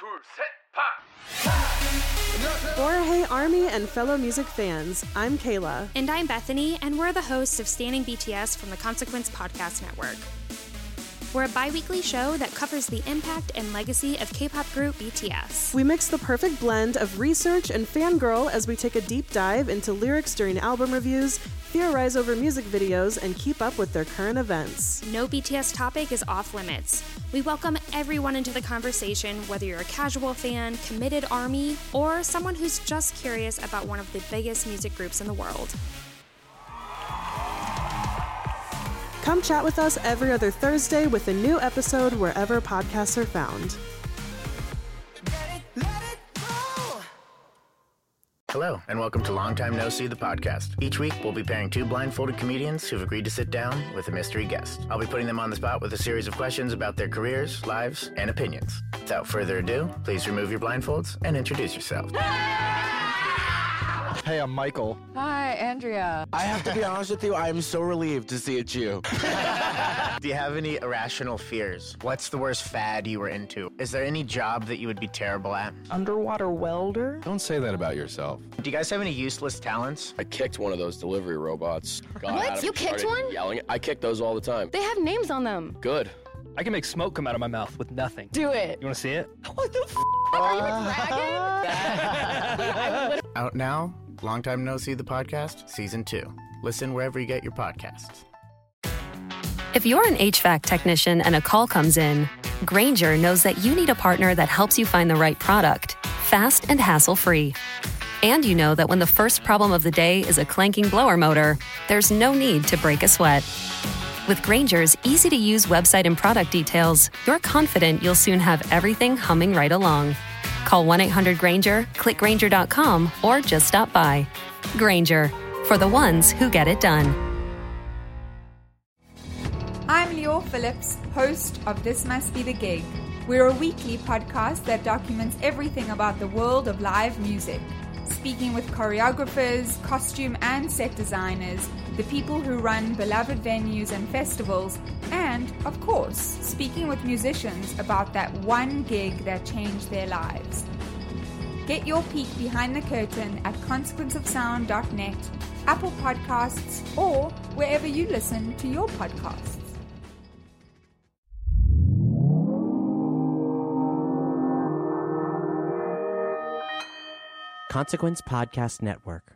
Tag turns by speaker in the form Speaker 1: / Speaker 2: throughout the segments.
Speaker 1: Or hey Army and fellow music fans, I'm Kayla.
Speaker 2: And I'm Bethany, and we're the hosts of Standing BTS from the Consequence Podcast Network. We're a bi-weekly show that covers the impact and legacy of K-pop group BTS.
Speaker 1: We mix the perfect blend of research and fangirl as we take a deep dive into lyrics during album reviews, theorize over music videos, and keep up with their current events.
Speaker 2: No BTS topic is off limits. We welcome everyone into the conversation, whether you're a casual fan, committed ARMY, or someone who's just curious about one of the biggest music groups in the world.
Speaker 1: Come chat with us every other Thursday with a new episode wherever podcasts are found.
Speaker 3: Hello, and welcome to Long Time No See, the podcast. Each week, we'll be pairing two blindfolded comedians who've agreed to sit down with a mystery guest. I'll be putting them on the spot with a series of questions about their careers, lives, and opinions. Without further ado, please remove your blindfolds and introduce yourselves.
Speaker 4: Hey, I'm Michael.
Speaker 5: Hi, Andrea.
Speaker 6: I have to be honest with you, I am so relieved to see it's you.
Speaker 3: Do you have any irrational fears? What's the worst fad you were into? Is there any job that you would be terrible at?
Speaker 5: Underwater welder?
Speaker 4: Don't say that about yourself.
Speaker 3: Do you guys have any useless talents?
Speaker 7: I kicked one of those delivery robots.
Speaker 5: What? You kicked one?
Speaker 7: Yelling. I kick those all the time.
Speaker 5: They have names on them.
Speaker 7: Good.
Speaker 8: I can make smoke come out of my mouth with nothing.
Speaker 5: Do it.
Speaker 8: You want to see it?
Speaker 5: What the f***? Are you a dragon?
Speaker 3: Out now, Long Time No See, the podcast, Season 2. Listen wherever you get your podcasts.
Speaker 9: If you're an HVAC technician and a call comes in, Grainger knows that you need a partner that helps you find the right product, fast and hassle-free. And you know that when the first problem of the day is a clanking blower motor, there's no need to break a sweat. With Grainger's easy-to-use website and product details, you're confident you'll soon have everything humming right along. Call 1-800-GRAINGER, click Grainger.com, or just stop by. Grainger, for the ones who get it done.
Speaker 10: I'm Lior Phillips, host of This Must Be the Gig. We're a weekly podcast that documents everything about the world of live music, speaking with choreographers, costume and set designers, the people who run beloved venues and festivals, and, of course, speaking with musicians about that one gig that changed their lives. Get your peek behind the curtain at consequenceofsound.net, Apple Podcasts, or wherever you listen to your podcasts.
Speaker 11: Consequence Podcast Network.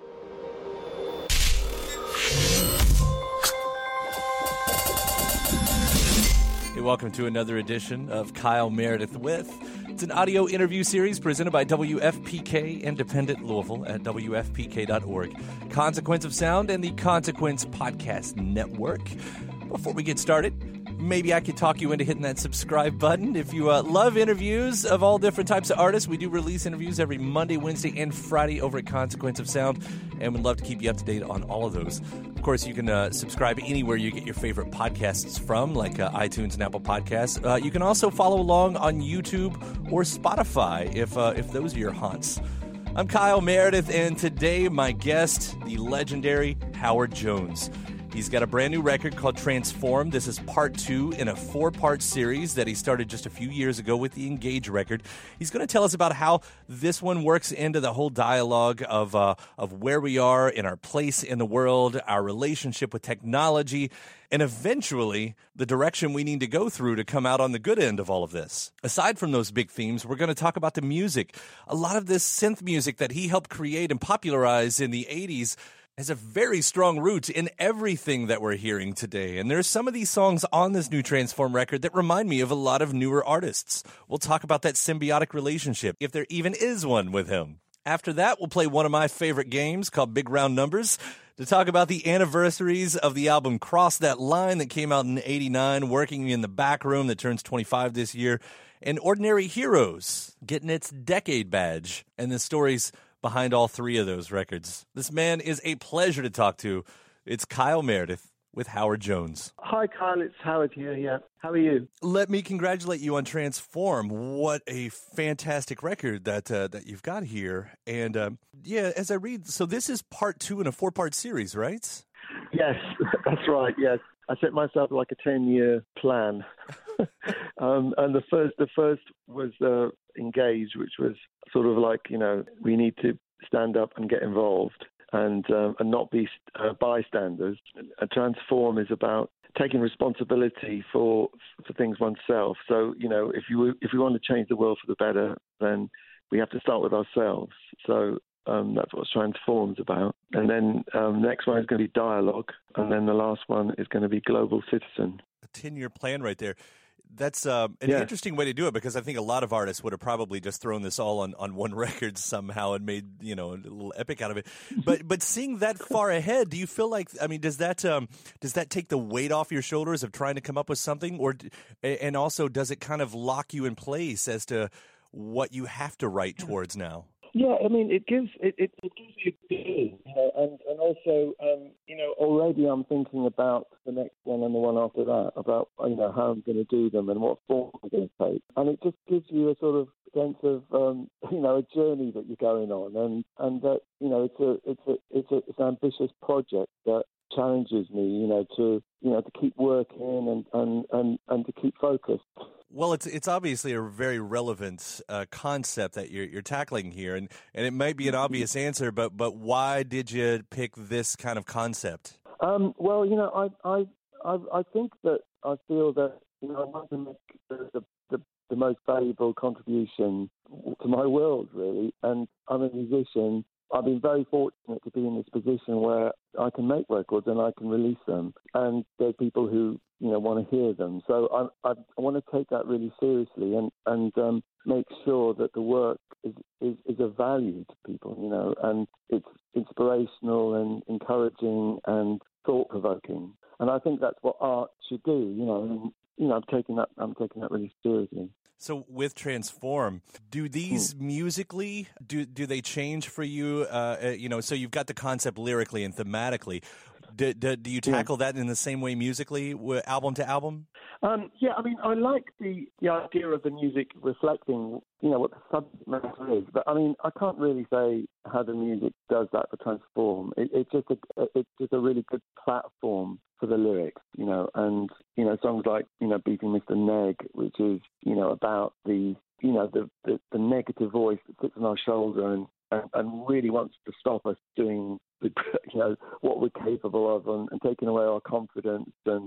Speaker 12: Hey, welcome to another edition of Kyle Meredith With. It's an audio interview series presented by WFPK Independent Louisville at WFPK.org. Consequence of Sound and the Consequence Podcast Network. Before we get started, maybe I could talk you into hitting that subscribe button. If you love interviews of all different types of artists, we do release interviews every Monday, Wednesday, and Friday over at Consequence of Sound, and we'd love to keep you up to date on all of those. Of course, you can subscribe anywhere you get your favorite podcasts from, like iTunes and Apple Podcasts. You can also follow along on YouTube or Spotify if those are your haunts. I'm Kyle Meredith, and today my guest, the legendary Howard Jones. He's got a brand new record called Transform. This is part 2 in a 4-part series that he started just a few years ago with the Engage record. He's going to tell us about how this one works into the whole dialogue of where we are in our place in the world, our relationship with technology, and eventually the direction we need to go through to come out on the good end of all of this. Aside from those big themes, we're going to talk about the music. A lot of this synth music that he helped create and popularize in the 80s has a very strong root in everything that we're hearing today. And there's some of these songs on this new Transform record that remind me of a lot of newer artists. We'll talk about that symbiotic relationship, if there even is one with him. After that, we'll play one of my favorite games called Big Round Numbers to talk about the anniversaries of the album Cross That Line that came out in '89, Working in the Back Room that turns 25 this year, and Ordinary Heroes getting its decade badge, and the stories behind all 3 of those records. This man is a pleasure to talk to. It's Kyle Meredith with Howard Jones.
Speaker 13: Hi, Kyle. It's Howard here. Yeah. How are you?
Speaker 12: Let me congratulate you on Transform. What a fantastic record that you've got here. And as I read, so this is part 2 in a 4-part series, right?
Speaker 13: Yes, that's right. Yes. I set myself like a 10-year plan. And the first was Engage, which was sort of like, we need to stand up and get involved and not be bystanders. Transform is about taking responsibility for things oneself. So, if we want to change the world for the better, then we have to start with ourselves. So that's what Transform's about. And then next one is going to be Dialogue, and then the last one is going to be Global Citizen.
Speaker 12: A 10-year plan right there. That's an interesting way to do it, because I think a lot of artists would have probably just thrown this all on one record somehow and made a little epic out of it. But seeing that far ahead, do you feel like, does that take the weight off your shoulders of trying to come up with something, and also does it kind of lock you in place as to what you have to write towards now?
Speaker 13: Yeah, it gives you a feeling, and also, already I'm thinking about the next one and the one after that, about, how I'm going to do them and what form I'm going to take. And it just gives you a sort of sense of, a journey that you're going on, and that, it's an ambitious project that challenges me, to keep working and to keep focused.
Speaker 12: Well, it's obviously a very relevant concept that you're tackling here, and it might be an obvious answer, but why did you pick this kind of concept?
Speaker 13: Well, I think that I feel that I want to make the most valuable contribution to my world, really. And I'm a musician. I've been very fortunate to be in this position where I can make records and I can release them, and there's people who want to hear them. So I want to take that really seriously and make sure that the work is of value to people, and it's inspirational and encouraging and thought-provoking. And I think that's what art should do, and I'm taking that really seriously.
Speaker 12: So with Transform, do these musically, do they change for you? So you've got the concept lyrically and thematically. Do you tackle that in the same way musically, album to album?
Speaker 13: I like the idea of the music reflecting, what the subject matter is. But I can't really say how the music does that for Transform. It's just a really good platform for the lyrics, and songs like Beating Mr. Neg, which is about the negative voice that sits on our shoulder and really wants to stop us doing what we're capable of and taking away our confidence. And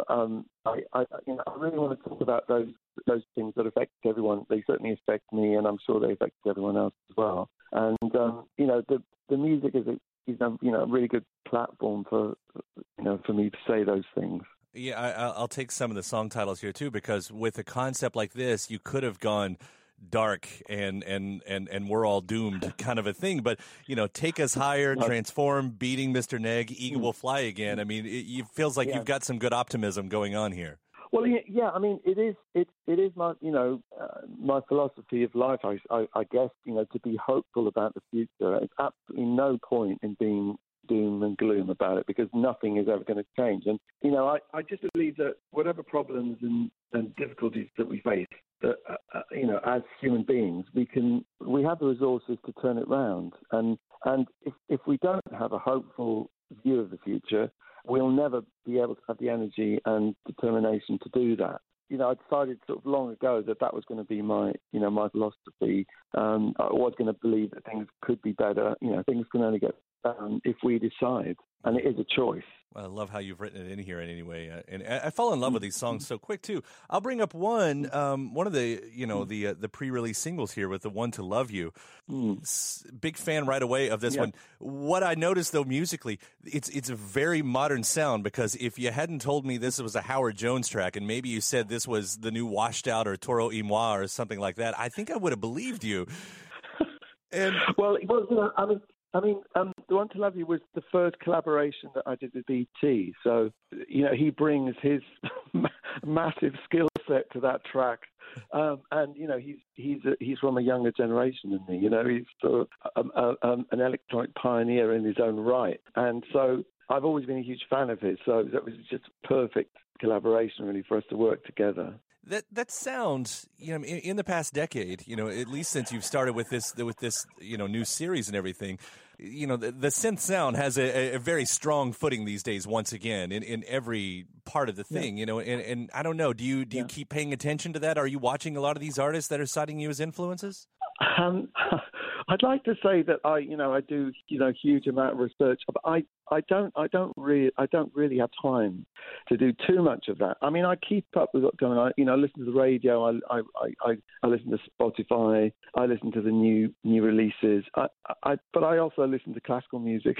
Speaker 13: I really want to talk about those things that affect everyone. They certainly affect me, and I'm sure they affect everyone else as well. And the music is a really good platform for me to say those things.
Speaker 12: Yeah, I'll take some of the song titles here too, because with a concept like this, you could have gone dark and we're all doomed kind of a thing, but Take Us Higher, Transform, Beating Mr. Neg, Eagle Will Fly Again. It feels like you've got some good optimism going on here.
Speaker 13: Well, it is my my philosophy of life, I guess, to be hopeful about the future. It's absolutely no point in being doom and gloom about it, because nothing is ever going to change. And I just believe that whatever problems and difficulties that we face, that as human beings, we have the resources to turn it round. And if we don't have a hopeful view of the future, we'll never be able to have the energy and determination to do that. I decided sort of long ago that was going to be my philosophy. I was going to believe that things could be better. Things can only get better if we decide, and it is a choice.
Speaker 12: I love how you've written it in here in any way, and I fall in love with these songs so quick too. I'll bring up one of the the pre-release singles here with the One to Love You. Big fan right away of this one. What I noticed though musically, it's a very modern sound, because if you hadn't told me this was a Howard Jones track, and maybe you said this was the new Washed Out or Toro y Moi or something like that, I think I would have believed you. And The One to Love You was the first collaboration that I did with BT. So, he brings his massive skill set to that track. And he's from a younger generation than me. He's sort of an electronic pioneer in his own right. And so I've always been a huge fan of his. So that was just perfect collaboration, really, for us to work together. That sounds, in the past decade, at least since you've started with this new series and everything, you know, the synth sound has a very strong footing these days, once again, in every part of the thing, you know, and I don't know, do you keep paying attention to that? Are you watching a lot of these artists that are citing you as influences?
Speaker 13: I'd like to say that I do, huge amount of research, but I don't really have time to do too much of that. I mean, I keep up with what's going on. I listen to the radio. I listen to Spotify. I listen to the new releases. But I also listen to classical music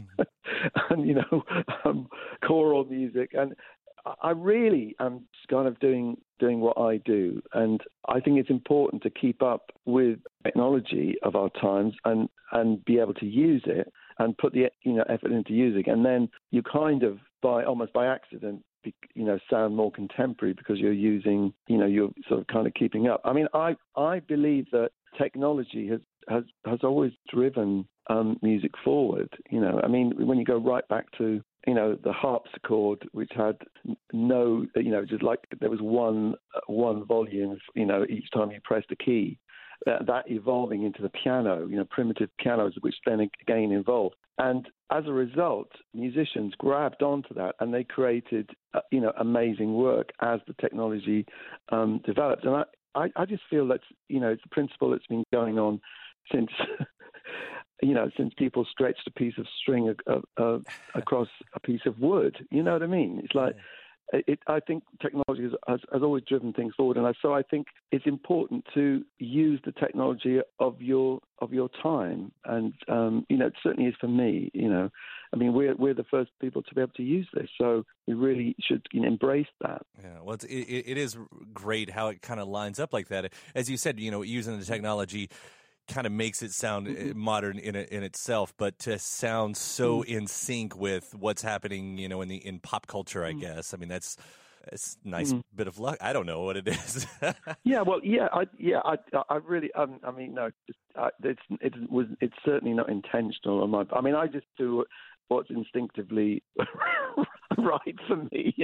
Speaker 13: and choral music, and I really am kind of doing what I do, and I think it's important to keep up with technology of our times and be able to use it and put the effort into using it. And then you kind of almost by accident sound more contemporary because you're using you're sort of kind of keeping up. I mean, I believe that technology has always driven music forward. I mean, when you go right back to the harpsichord, which had no, just like there was one volume, each time you pressed a key, that evolving into the piano, primitive pianos, which then again evolved. And as a result, musicians grabbed onto that and they created, amazing work as the technology developed. And I just feel that's, it's a principle that's been going on since since people stretched a piece of string across a piece of wood. You know what I mean? It's like, I think technology has always driven things forward, and so I think it's important to use the technology of your time, and it certainly is for me. I mean, we're the first people to be able to use this, so we really should embrace that.
Speaker 12: Yeah, well, it is great how it kind of lines up like that. As you said, using the technology kind of makes it sound modern in itself, but to sound so in sync with what's happening, in pop culture, I guess. I mean, it's a nice bit of luck. I don't know what it is. I really, I mean, no, it's certainly not intentional on my. I mean, I just do what's instinctively right for me.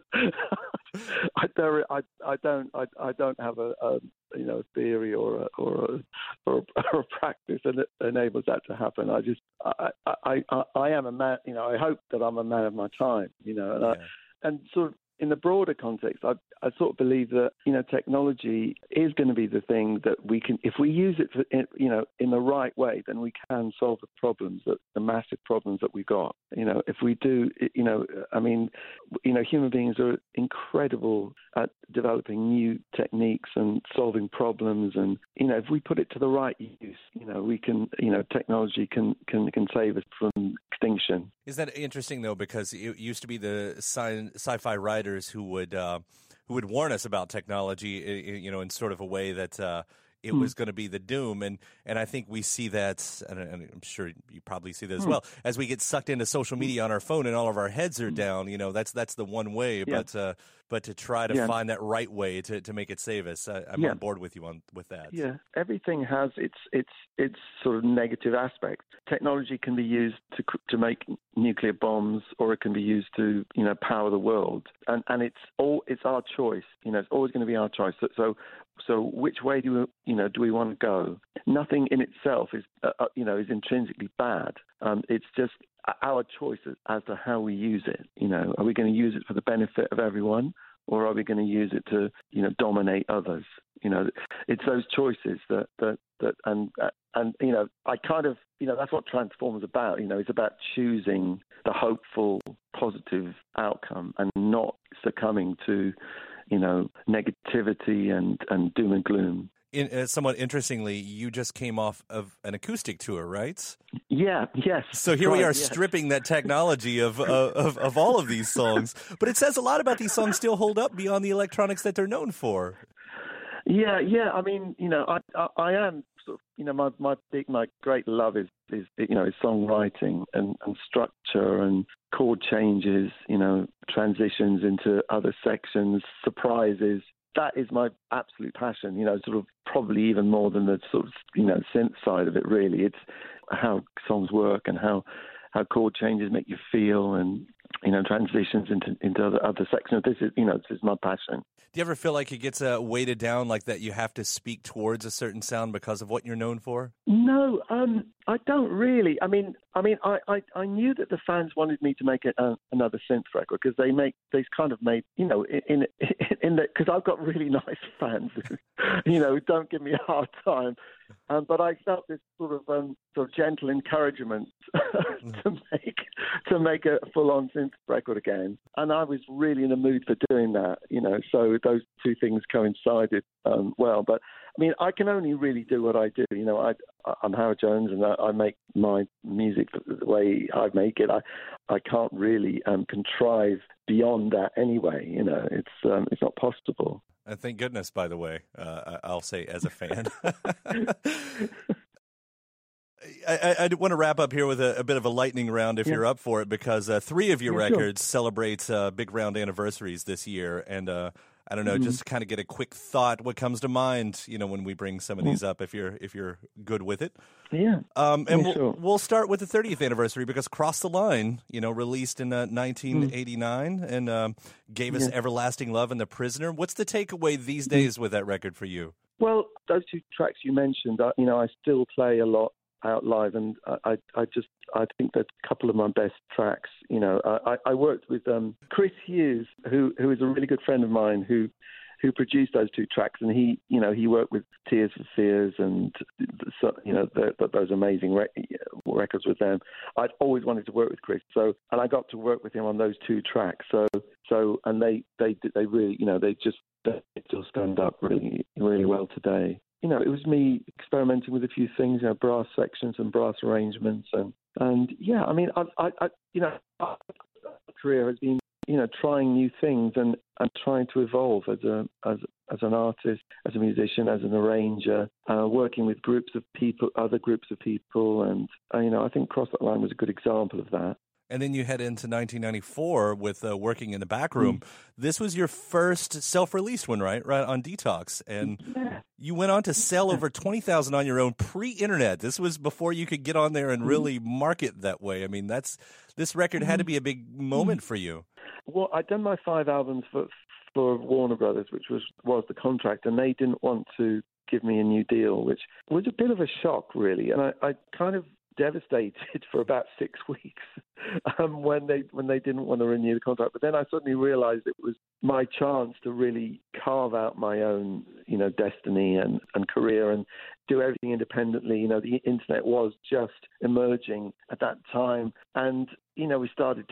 Speaker 12: I don't have a theory or a practice that enables that to happen. I am a man. I hope that I'm a man of my time. And sort of in the broader context, I sort of believe that technology is going to be the thing that we can, if we use it in the right way, then we can solve the massive problems that we got. If we do, I mean, human beings are incredible at developing new techniques and solving problems, and if we put it to the right use, we can, technology can save us from extinction. Is that interesting though? Because it used to be the sci-fi writers who would warn us about technology, in sort of a way that it was going to be the doom, and I think we see that, and I'm sure you probably see that as well, as we get sucked into social media on our phone and all of our heads are down. That's the one way, but to try to find that right way to make it save us, I'm on board with you with that.
Speaker 13: Yeah, everything has its sort of negative aspects. Technology can be used to make nuclear bombs, or it can be used to power the world, and it's our choice. It's always going to be our choice. So which way do we want to go? Nothing in itself is intrinsically bad. It's just our choice as to how we use it. Are we going to use it for the benefit of everyone, or are we going to use it to dominate others? It's those choices that I kind of that's what Transform is about. It's about choosing the hopeful, positive outcome and not succumbing to negativity and doom and gloom.
Speaker 12: Somewhat interestingly, you just came off of an acoustic tour, right?
Speaker 13: Yeah, yes.
Speaker 12: So here we are stripping that technology of all of these songs. But it says a lot about these songs still hold up beyond the electronics that they're known for.
Speaker 13: Yeah. I mean, I am sort of, my great love is songwriting and structure and chord changes, transitions into other sections, surprises. That is my absolute passion, sort of probably even more than the sort of, synth side of it, really. It's how songs work and how chord changes make you feel, and transitions into other sections. This is my passion.
Speaker 12: Do you ever feel like it gets weighted down, like that you have to speak towards a certain sound because of what you're known for?
Speaker 13: No, I don't really. I mean, I knew that the fans wanted me to make another synth record because they kind of made, because I've got really nice fans, who don't give me a hard time. But I felt this sort of gentle encouragement to make a full-on synth record again, and I was really in the mood for doing that. So those two things coincided well. But I mean, I can only really do what I do. I'm Howard Jones, and I make my music the way I make it. I can't really contrive beyond that anyway. It's not possible.
Speaker 12: Thank goodness, by the way, I'll say as a fan. I want to wrap up here with a bit of a lightning round if you're up for it, because 3 of your records celebrate big round anniversaries this year. And I don't know, just to kind of get a quick thought, what comes to mind, when we bring some of these up, if you're good with it.
Speaker 13: Yeah.
Speaker 12: We'll start with the 30th anniversary, because Cross the Line, released in 1989 and gave us Everlasting Love and The Prisoner. What's the takeaway these days with that record for you?
Speaker 13: Well, those 2 tracks you mentioned, I still play a lot out live, and I think that's a couple of my best tracks. I worked with Chris Hughes, who is a really good friend of mine, who produced those 2 tracks, and he worked with Tears for Fears and those amazing records with them. I'd always wanted to work with Chris, and I got to work with him on those 2 tracks. And they really, they still stand up really, really well today. It was me experimenting with a few things, brass sections and brass arrangements, and yeah, I mean, my career has been, trying new things and trying to evolve as an artist, as a musician, as an arranger, working with other groups of people, and I think Cross That Line was a good example of that.
Speaker 12: And then you head into 1994 with Working in the Back Room. This was your first self-released one, right on Detox. And you went on to sell over 20,000 on your own pre-internet. This was before you could get on there and really market that way. I mean, this record had to be a big moment for you.
Speaker 13: Well, I'd done my 5 albums for Warner Brothers, which was the contract, and they didn't want to give me a new deal, which was a bit of a shock, really. And I kind of devastated for about 6 weeks when they didn't want to renew the contract. But then I suddenly realized it was my chance to really carve out my own, destiny and career and do everything independently. The internet was just emerging at that time, and we started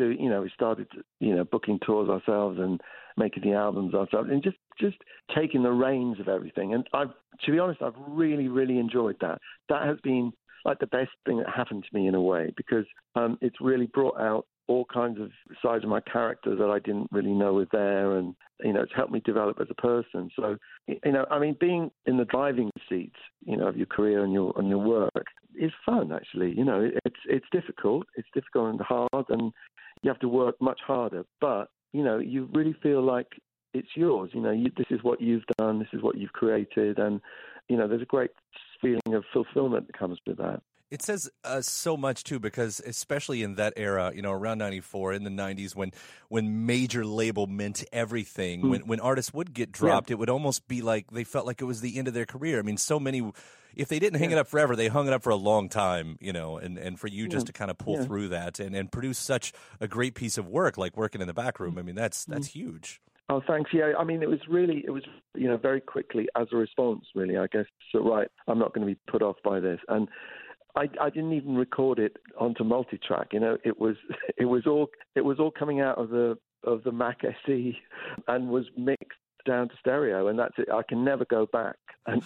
Speaker 13: booking tours ourselves and making the albums ourselves, and just taking the reins of everything. And to be honest, I've really, really enjoyed that. That has been like the best thing that happened to me in a way, because it's really brought out all kinds of sides of my character that I didn't really know were there, and it's helped me develop as a person. So being in the driving seat of your career and your work is fun, actually. It's difficult and hard, and you have to work much harder, but you really feel like it's yours. This is what you've done, this is what you've created, and there's a great feeling of fulfillment that comes with that.
Speaker 12: It says so much, too, because especially in that era, around 94, in the 90s, when major label meant everything, when artists would get dropped, it would almost be like they felt like it was the end of their career. I mean, so many, if they didn't hang it up forever, they hung it up for a long time, and for you just to kind of pull through that and produce such a great piece of work like Working in the Back Room, I mean, that's huge.
Speaker 13: Oh, thanks. Yeah, I mean, it was very quickly as a response, really, I guess. So, right, I'm not going to be put off by this. And I didn't even record it onto multitrack. It was all coming out of the Mac SE and was mixed down to stereo, and that's it. I can never go back and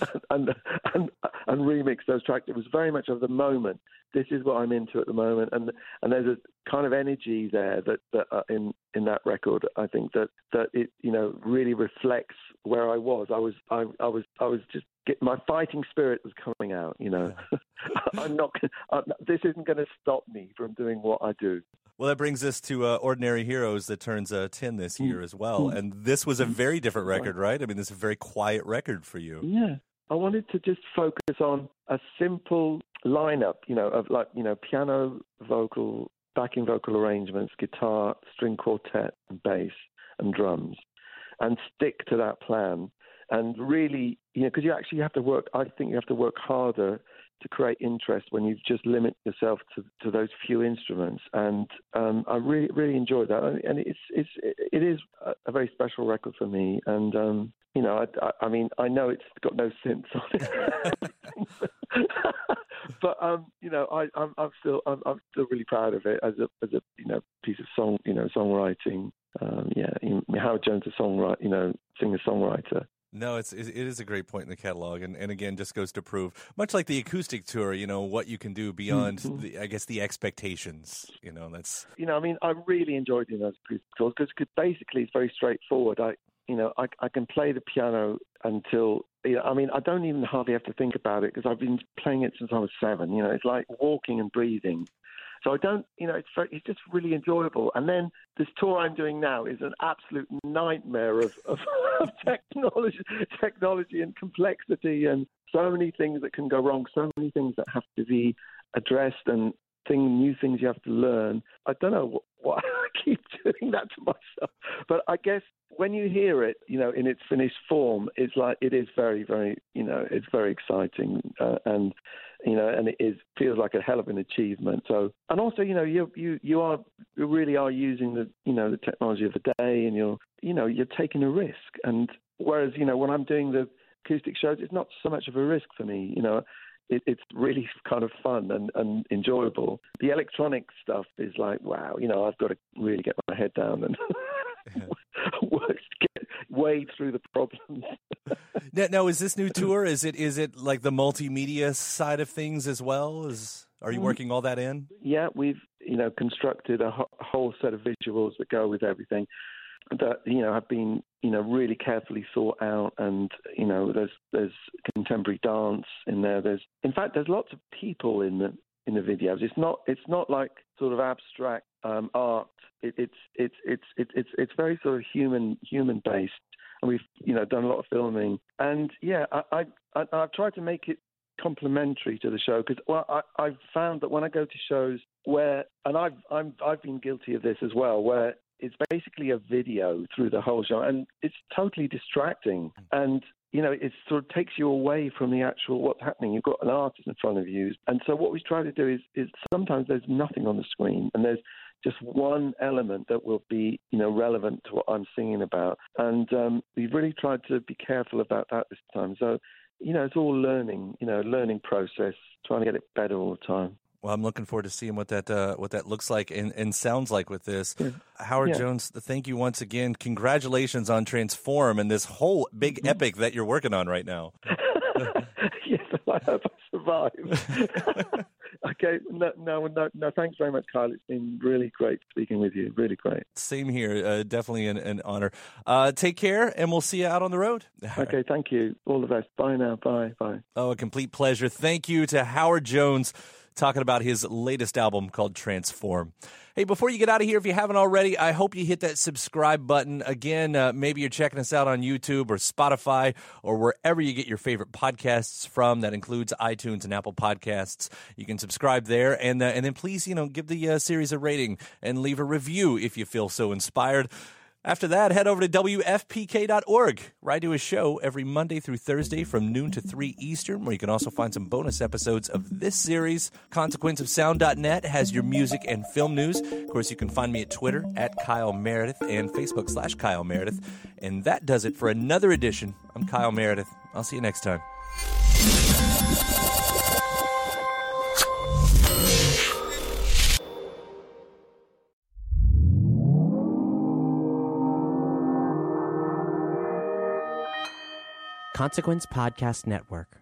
Speaker 13: remix those tracks. It was very much of the moment. This is what I'm into at the moment, and there's a kind of energy there that in that record. I think that it really reflects where I was. I was just my fighting spirit was coming out. I'm not. This isn't going to stop me from doing what I do.
Speaker 12: Well, that brings us to Ordinary Heroes that turns 10 this year as well. And this was a very different record, right? I mean, this is a very quiet record for you.
Speaker 13: Yeah. I wanted to just focus on a simple lineup, of piano, vocal, backing vocal arrangements, guitar, string quartet, and bass and drums, and stick to that plan. And really, because you actually have to work, I think you have to work harder to create interest when you just limit yourself to those few instruments. And I really, really enjoyed that. And it is a very special record for me. And, I mean, I know it's got no synths on it. But I'm still really proud of it as a piece of songwriting. Howard Jones, singer-songwriter.
Speaker 12: No, it is a great point in the catalog, and again, just goes to prove, much like the acoustic tour, what you can do beyond, the expectations. That's.
Speaker 13: I really enjoyed doing those acoustic tours because basically it's very straightforward. I can play the piano until. I don't even hardly have to think about it because I've been playing it since I was 7. It's like walking and breathing. So I don't, it's just really enjoyable. And then this tour I'm doing now is an absolute nightmare of technology and complexity, and so many things that can go wrong, so many things that have to be addressed, and new things you have to learn. I don't know why I keep doing that to myself, but I guess when you hear it, in its finished form, it's like it is very, very, it's very exciting, and it feels like a hell of an achievement. So, and also, you really are using the technology of the day, and you're taking a risk. And whereas when I'm doing the acoustic shows, it's not so much of a risk for me. It's really kind of fun and enjoyable. The electronic stuff is like, wow, I've got to really get my head down and wade through the problems.
Speaker 12: Now, is this new tour, is it like the multimedia side of things as well? Are you working all that in?
Speaker 13: Yeah, we've, constructed a whole set of visuals that go with everything that, have been, really carefully thought out. And, there's contemporary dance in there. There's lots of people in the videos. It's not like sort of abstract art. It's very sort of human based. And we've, done a lot of filming. And yeah, I've tried to make it complementary to the show because, I've found that when I go to shows where, and I've been guilty of this as well, where it's basically a video through the whole show, and it's totally distracting. And it sort of takes you away from the actual what's happening. You've got an artist in front of you, and so what we try to do is sometimes there's nothing on the screen, and there's just one element that will be, relevant to what I'm singing about. And we've really tried to be careful about that this time. So, it's all learning process, trying to get it better all the time.
Speaker 12: Well, I'm looking forward to seeing what that looks like and sounds like with this. Yeah. Howard Jones, thank you once again. Congratulations on Transform and this whole big epic that you're working on right now.
Speaker 13: Yes, I hope I survive. Okay, no, thanks very much, Kyle. It's been really great speaking with you. Really great.
Speaker 12: Same here. Definitely an honor. Take care, and we'll see you out on the road.
Speaker 13: Okay, thank you. All the best. Bye now. Bye.
Speaker 12: Oh, a complete pleasure. Thank you to Howard Jones, talking about his latest album called Transform. Hey, before you get out of here, if you haven't already, I hope you hit that subscribe button. Again, maybe you're checking us out on YouTube or Spotify or wherever you get your favorite podcasts from. That includes iTunes and Apple Podcasts. You can subscribe there, and then please, give the series a rating and leave a review if you feel so inspired. After that, head over to WFPK.org, where I do a show every Monday through Thursday from noon to 3 Eastern, where you can also find some bonus episodes of this series. ConsequenceOfSound.net has your music and film news. Of course, you can find me at Twitter at Kyle Meredith and Facebook/Kyle Meredith. And that does it for another edition. I'm Kyle Meredith. I'll see you next time.
Speaker 11: Consequence Podcast Network.